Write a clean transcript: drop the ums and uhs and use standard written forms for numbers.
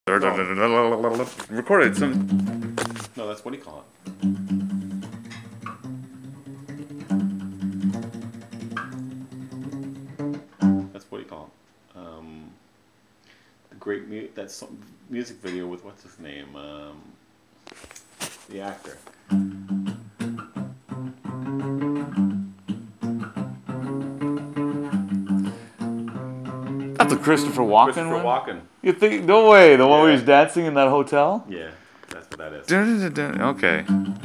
recorded some. No, that's what do you call it? That's what do you call it? The great music video with what's his name? The actor. That's the Christopher Walken Christopher one? Walken. You think? No way. The one where Yeah. he's dancing in that hotel? Yeah, that's what that is. Okay.